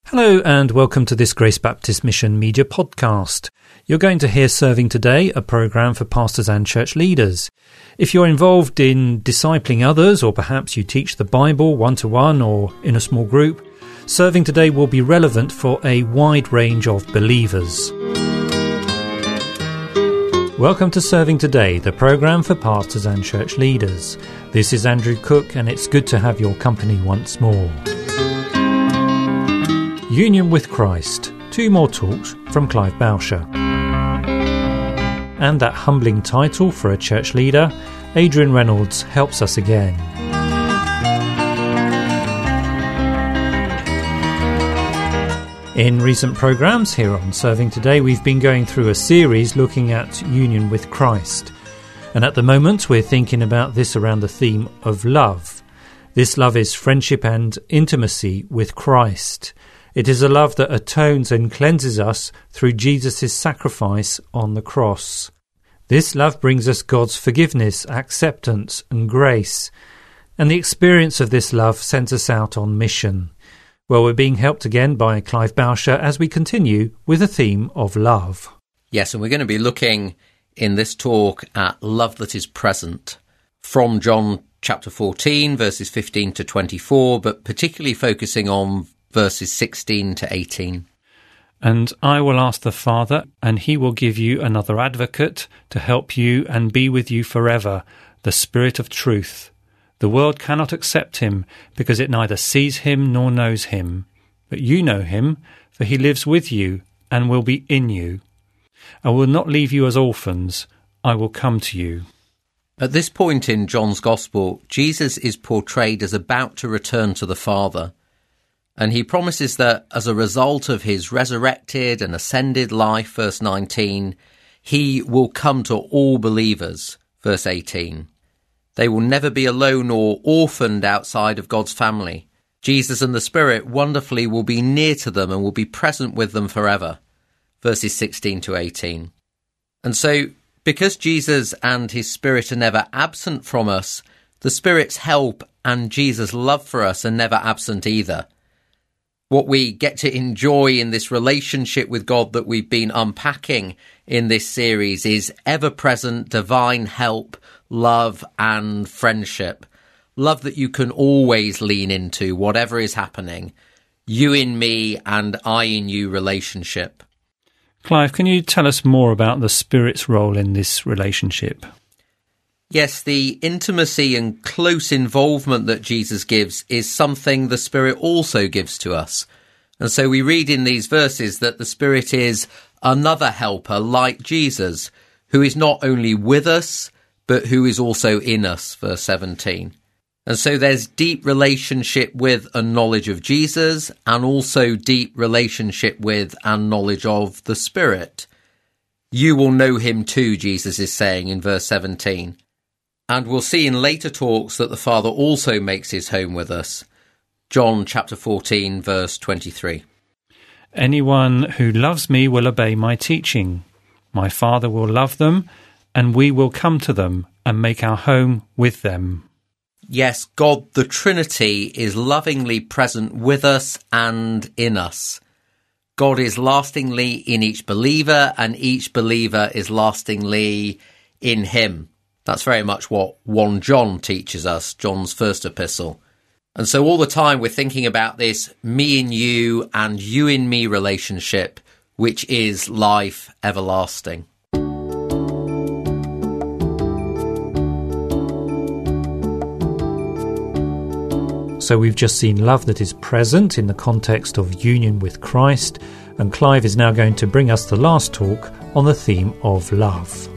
Hello and welcome to this Grace Baptist Mission Media podcast. You're going to hear Serving Today, a programme for pastors and church leaders. If you're involved in discipling others, or perhaps you teach the Bible one-to-one or in a small group, Serving Today will be relevant for a wide range of believers. Welcome to Serving Today, the programme for pastors and church leaders. This is Andrew Cook and it's good to have your company once more. Union with Christ, two more talks from Clive Bowsher. And that humbling title for a church leader, Adrian Reynolds helps us again. In recent programmes here on Serving Today, we've been going through a series looking at union with Christ. And at the moment, we're thinking about this around the theme of love. This love is friendship and intimacy with Christ. It is a love that atones and cleanses us through Jesus' sacrifice on the cross. This love brings us God's forgiveness, acceptance and grace. And the experience of this love sends us out on mission. Well, we're being helped again by Clive Bowsher as we continue with the theme of love. Yes, and we're going to be looking in this talk at love that is present from John chapter 14, verses 15 to 24, but particularly focusing on verses 16 to 18. And I will ask the Father, and he will give you another advocate to help you and be with you forever, the Spirit of truth. The world cannot accept him, because it neither sees him nor knows him. But you know him, for he lives with you and will be in you. I will not leave you as orphans. I will come to you. At this point in John's Gospel, Jesus is portrayed as about to return to the Father. And he promises that as a result of his resurrected and ascended life, verse 19, he will come to all believers, verse 18. They will never be alone or orphaned outside of God's family. Jesus and the Spirit wonderfully will be near to them and will be present with them forever, verses 16 to 18. And so, because Jesus and his Spirit are never absent from us, the Spirit's help and Jesus' love for us are never absent either. What we get to enjoy in this relationship with God that we've been unpacking in this series is ever-present divine help, love and friendship. Love that you can always lean into, whatever is happening. You in me and I in you relationship. Clive, can you tell us more about the Spirit's role in this relationship? Yes, the intimacy and close involvement that Jesus gives is something the Spirit also gives to us. And so we read in these verses that the Spirit is another helper like Jesus, who is not only with us, but who is also in us, verse 17. And so there's deep relationship with and knowledge of Jesus, and also deep relationship with and knowledge of the Spirit. You will know him too, Jesus is saying in verse 17. And we'll see in later talks that the Father also makes his home with us. John chapter 14, verse 23. Anyone who loves me will obey my teaching. My Father will love them, and we will come to them and make our home with them. Yes, God the Trinity is lovingly present with us and in us. God is lastingly in each believer, and each believer is lastingly in him. That's very much what 1 John teaches us, John's first epistle. And so all the time we're thinking about this me in you and you in me relationship, which is life everlasting. So we've just seen love that is present in the context of union with Christ, and Clive is now going to bring us the last talk on the theme of love.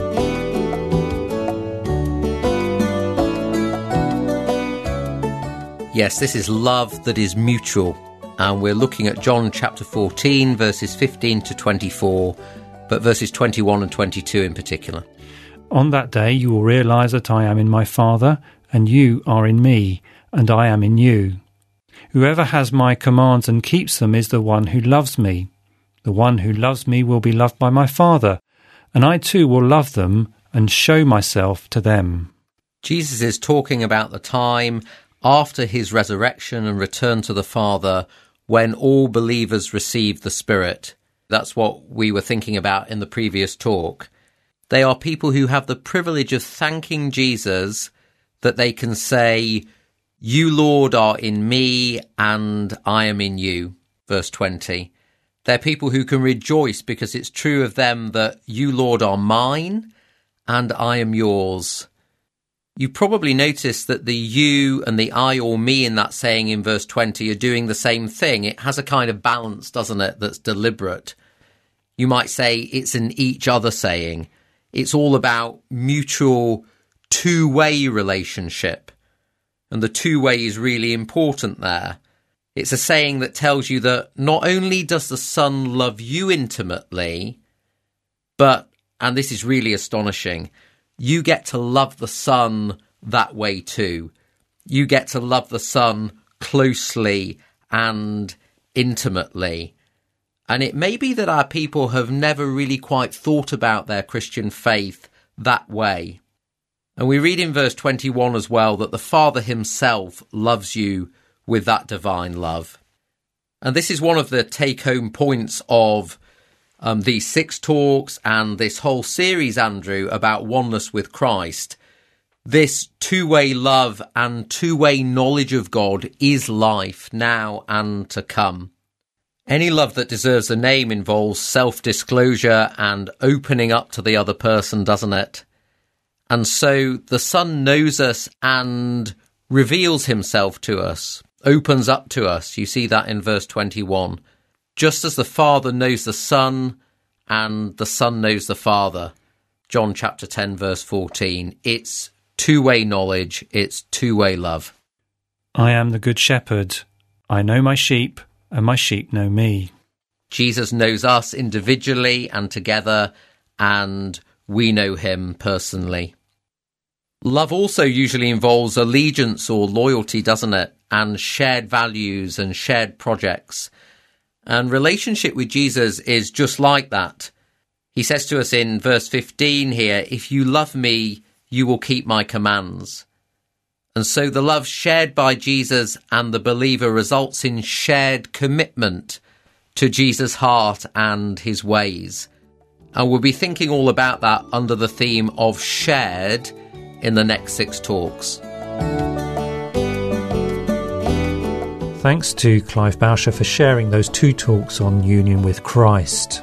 Yes, this is love that is mutual, and we're looking at John chapter 14, verses 15 to 24, but verses 21 and 22 in particular. On that day you will realize that I am in my Father, and you are in me, and I am in you. Whoever has my commands and keeps them is the one who loves me. The one who loves me will be loved by my Father, and I too will love them and show myself to them. Jesus is talking about the time after his resurrection and return to the Father when all believers receive the Spirit. That's what we were thinking about in the previous talk. They are people who have the privilege of thanking Jesus that they can say, "You, Lord, are in me and I am in you," verse 20. They're people who can rejoice because it's true of them that "You, Lord, are mine and I am yours." You probably noticed that the you and the I or me in that saying in verse 20 are doing the same thing. It has a kind of balance, doesn't it, that's deliberate. You might say it's an each other saying. It's all about mutual two-way relationship. And the two-way is really important there. It's a saying that tells you that not only does the Son love you intimately, but, and this is really astonishing, you get to love the Son that way too. You get to love the Son closely and intimately. And it may be that our people have never really quite thought about their Christian faith that way. And we read in verse 21 as well that the Father himself loves you with that divine love. And this is one of the take-home points of these 6 talks and this whole series, Andrew, about oneness with Christ. This two-way love and two-way knowledge of God is life now and to come. Any love that deserves a name involves self-disclosure and opening up to the other person, doesn't it? And so the Son knows us and reveals himself to us, opens up to us. You see that in verse 21. Just as the Father knows the Son and the Son knows the Father. John chapter 10, verse 14. It's two-way knowledge. It's two-way love. I am the good shepherd. I know my sheep, and my sheep know me. Jesus knows us individually and together, and we know him personally. Love also usually involves allegiance or loyalty, doesn't it? And shared values and shared projects. And relationship with Jesus is just like that. He says to us in verse 15 here, "If you love me, you will keep my commands." And so the love shared by Jesus and the believer results in shared commitment to Jesus' heart and his ways. And we'll be thinking all about that under the theme of shared in the next 6 talks. Thanks to Clive Bowsher for sharing those 2 talks on union with Christ.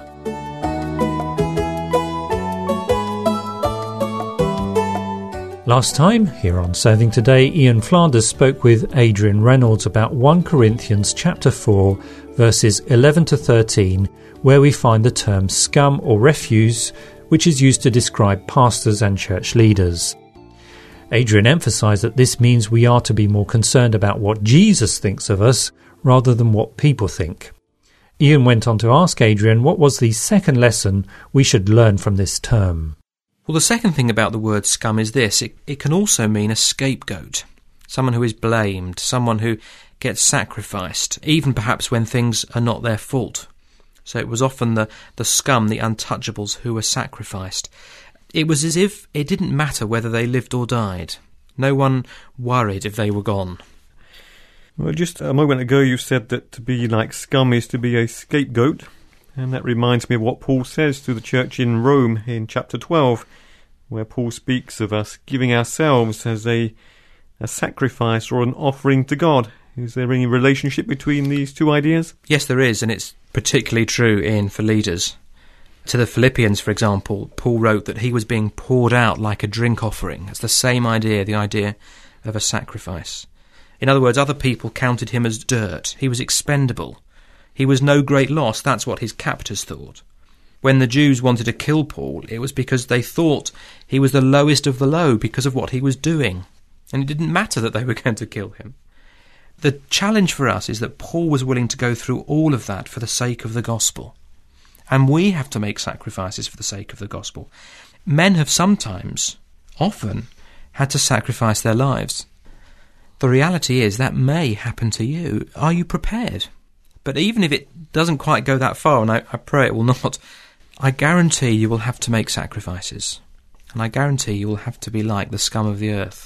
Last time, here on Serving Today, Ian Flanders spoke with Adrian Reynolds about 1 Corinthians chapter 4, verses 11 to 13, where we find the term scum or refuse, which is used to describe pastors and church leaders. Adrian emphasised that this means we are to be more concerned about what Jesus thinks of us rather than what people think. Ian went on to ask Adrian what was the second lesson we should learn from this term. Well, the second thing about the word scum is this. It can also mean a scapegoat, someone who is blamed, someone who gets sacrificed, even perhaps when things are not their fault. So it was often the scum, the untouchables, who were sacrificed. It was as if it didn't matter whether they lived or died. No one worried if they were gone. Well, just a moment ago you said that to be like scum is to be a scapegoat. And that reminds me of what Paul says to the church in Rome in chapter 12, where Paul speaks of us giving ourselves as a sacrifice or an offering to God. Is there any relationship between these two ideas? Yes, there is, and it's particularly true for leaders. To the Philippians, for example, Paul wrote that he was being poured out like a drink offering. It's the same idea, the idea of a sacrifice. In other words, other people counted him as dirt. He was expendable. He was no great loss. That's what his captors thought. When the Jews wanted to kill Paul, it was because they thought he was the lowest of the low because of what he was doing. And it didn't matter that they were going to kill him. The challenge for us is that Paul was willing to go through all of that for the sake of the gospel. And we have to make sacrifices for the sake of the gospel. Men have often, had to sacrifice their lives. The reality is that may happen to you. Are you prepared? But even if it doesn't quite go that far, and I pray it will not, I guarantee you will have to make sacrifices. And I guarantee you will have to be like the scum of the earth.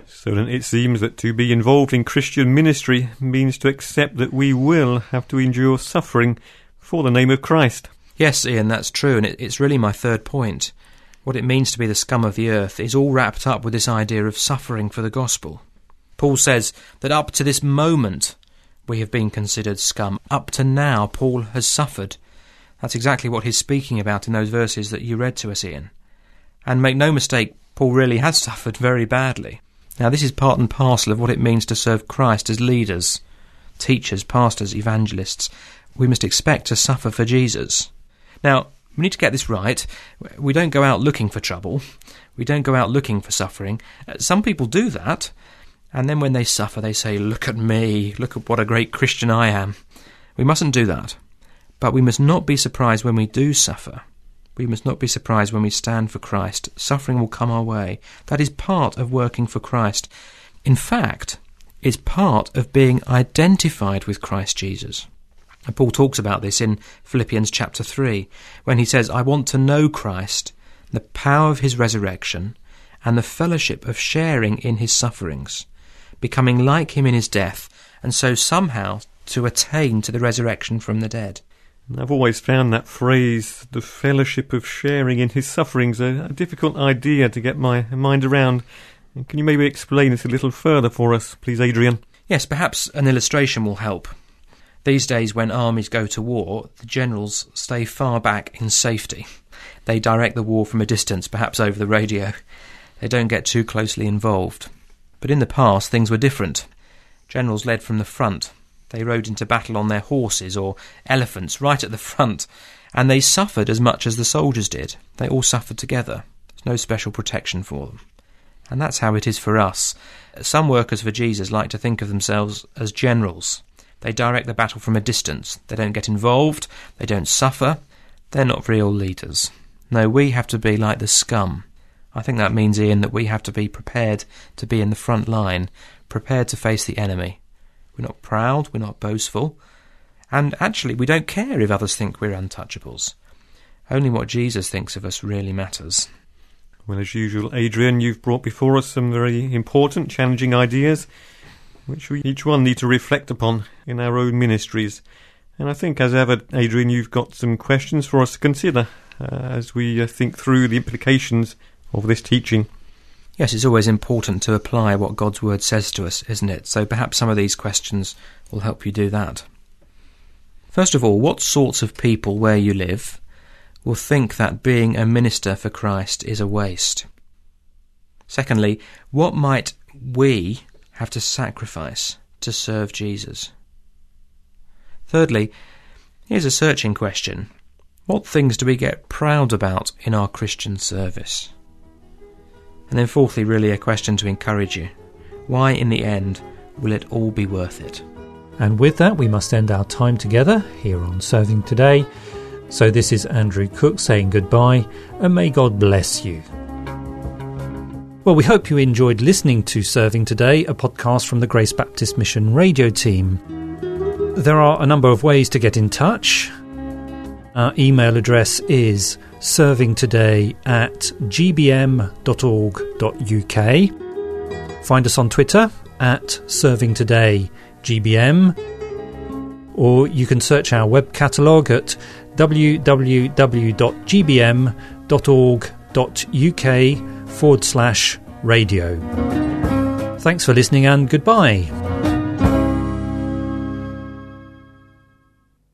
So then it seems that to be involved in Christian ministry means to accept that we will have to endure suffering for the name of Christ. Yes, Ian, that's true, and it's really my third point. What it means to be the scum of the earth is all wrapped up with this idea of suffering for the gospel. Paul says that up to this moment we have been considered scum. Up to now, Paul has suffered. That's exactly what he's speaking about in those verses that you read to us, Ian. And make no mistake, Paul really has suffered very badly. Now, this is part and parcel of what it means to serve Christ as leaders, teachers, pastors, evangelists. We must expect to suffer for Jesus. Now, we need to get this right. We don't go out looking for trouble. We don't go out looking for suffering. Some people do that, and then when they suffer, they say, "Look at me, look at what a great Christian I am." We mustn't do that. But we must not be surprised when we do suffer. We must not be surprised when we stand for Christ. Suffering will come our way. That is part of working for Christ. In fact, it's part of being identified with Christ Jesus. And Paul talks about this in Philippians chapter 3, when he says, "I want to know Christ, the power of his resurrection, and the fellowship of sharing in his sufferings, becoming like him in his death, and so somehow to attain to the resurrection from the dead." I've always found that phrase, the fellowship of sharing in his sufferings, a difficult idea to get my mind around. Can you maybe explain this a little further for us, please, Adrian? Yes, perhaps an illustration will help. These days, when armies go to war, the generals stay far back in safety. They direct the war from a distance, perhaps over the radio. They don't get too closely involved. But in the past, things were different. Generals led from the front. They rode into battle on their horses or elephants right at the front, and they suffered as much as the soldiers did. They all suffered together. There's no special protection for them. And that's how it is for us. Some workers for Jesus like to think of themselves as generals. They direct the battle from a distance. They don't get involved. They don't suffer. They're not real leaders. No, we have to be like the scum. I think that means, Ian, that we have to be prepared to be in the front line, prepared to face the enemy. We're not proud, we're not boastful, and actually we don't care if others think we're untouchables. Only what Jesus thinks of us really matters. Well, as usual, Adrian, you've brought before us some very important, challenging ideas, which we each one need to reflect upon in our own ministries. And I think, as ever, Adrian, you've got some questions for us to consider as we think through the implications of this teaching. Yes, it's always important to apply what God's Word says to us, isn't it? So perhaps some of these questions will help you do that. First of all, what sorts of people where you live will think that being a minister for Christ is a waste? Secondly, what might we have to sacrifice to serve Jesus? Thirdly, here's a searching question. What things do we get proud about in our Christian service? And then fourthly, really a question to encourage you. Why, in the end, will it all be worth it? And with that, we must end our time together here on Serving Today. So this is Andrew Cook saying goodbye, and may God bless you. Well, we hope you enjoyed listening to Serving Today, a podcast from the Grace Baptist Mission radio team. There are a number of ways to get in touch. Our email address is servingtoday@gbm.org.uk. Find us on Twitter @servingtodaygBM, or you can search our web catalogue at www.gbm.org.uk/radio. Thanks for listening and goodbye.